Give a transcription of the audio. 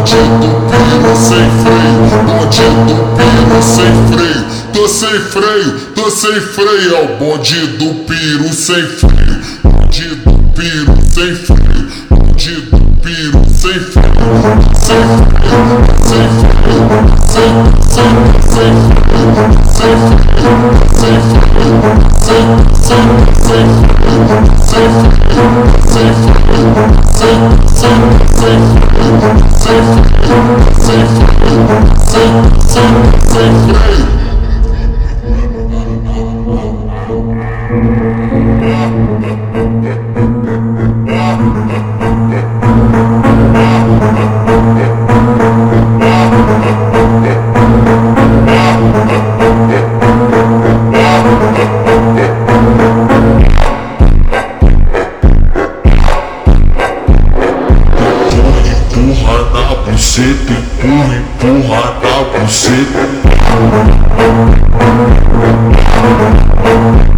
bonde do piro sem freio, bonde do piro sem freio. Tô sem freio, é o bonde do piro sem freio, bonde do piro sem freio, bonde do piro sem freio, sem freio, sem freio, sem freio, sem freio, sem freio, buceta, empurra da buceta.